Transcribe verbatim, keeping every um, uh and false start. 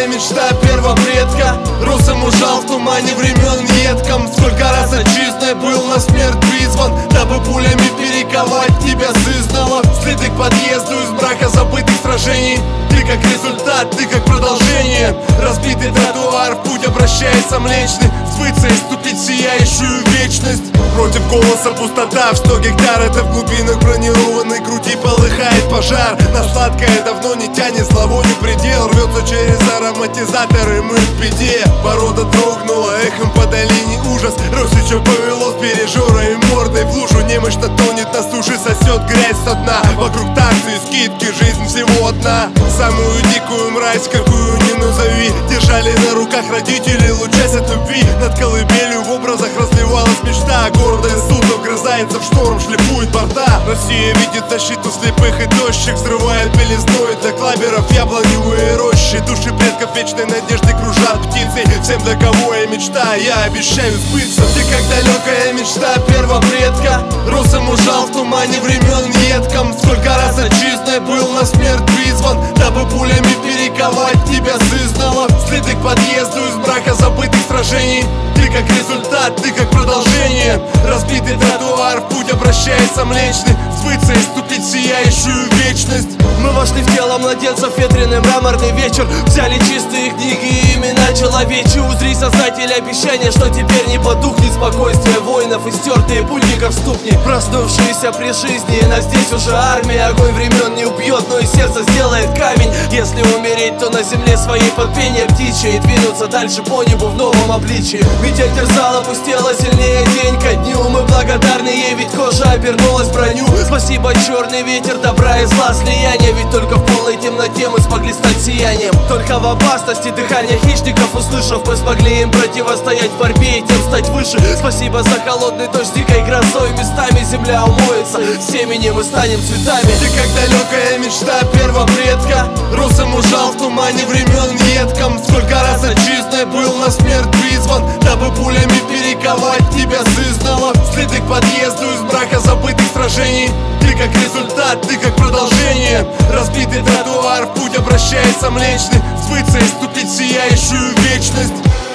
мечта первопредка. Русом ужал в тумане времен едком. Сколько раз отчизной был на смерть призван, дабы пулями перековать тебя сызнова. Следы к подъезду из мрака забытых сражений. Ты как результат, ты как продолжение. Разбитый тротуар, в путь обращается Млечный. Свыться и ступить в сияющую вечность. Против голоса пустота, в сто гектар. Это в глубинах бронированной груди полыхает пожар. На сладкое давно не тянет, зловонию предел. Рвется через ароматизаторы мы в беде. Порода дрогнула, эхом по долине ужас. Росичев повело с пережора и мордой в лужу. Немощно тонет на суше, сосет грязь со дна. Вокруг таксы и скидки, жизнь всего одна. Самую дикую мразь, какую не назови, держали на руках родители, лучась от любви. Над колыбелью в образах разливалась мечта. Гордая судно вгрызается в шторм, шлифует борта. Россия видит защиту слепых, и дождик взрывает белизной для клаберов яблоневые рощи. Души предков вечной надежды кружат птицей. Всем, для кого я мечта, я обещаю сбыться. Ты как далекая мечта первопредка. Русом ужал в тумане времен едком. Сколько раз отчизной был на смерть призван, дабы пулями перековать тебя сызнова. Следы к подъезду из мрака забытых сражений. Ты как результат, ты как продолжение. Разбитый тротуар, в путь обращается Млечный. Сбыться и ступить в сияющую вечность. Мы вошли в тело младенцев, ветреный мраморный вечер. Взяли чистые книги и имена человечьи. Узри, создатель, обещания, что теперь не потухнет спокойствие воинов и стертые пульников ступни. Проснувшиеся при жизни, но здесь уже армия. Огонь времен не убьет, но и сердце сделает камень. Если умереть, то на земле своей под пение птичье. И двинуться дальше по небу в новом обличии. Метель терзала, опустела сильнее день ко дню. Мы благодарны ей, ведь кожа обернулась в броню. Спасибо, черный ветер добра и зла слияния. Ведь только в полной темноте мы смогли стать сиянием. Только в опасности дыхания хищников услышав, мы смогли им противостоять в борьбе и тем стать выше. Спасибо за холодный дождь, дикой грозой. Местами земля умоется, семенем мы станем цветами. Ты как далекая мечта первопредка. Русом ужал в тумане времен едком. Сколько раз отчизной был на смерть призван, дабы пулями перековать тебя сызнова. Следы к подъезду из мрака забытых сражений. Ты как результат, ты как продолжение. Разбитый тротуар, в путь обращается Млечный. Сбыться и ступить в сияющую вечность.